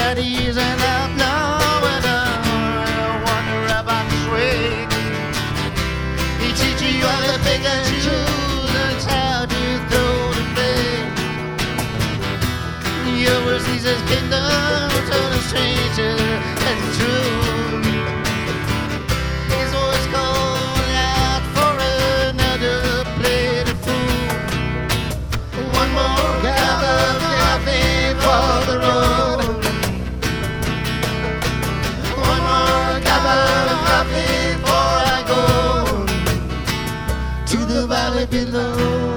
that he's an outlaw and a wonder about swing. He teaches you how to pick and choose and how to throw the blade. He oversees his kingdom to the stranger and true. He's always calling out for another plate of food. One more cup of coffee for the road. One more cup of coffee before I go to the valley below.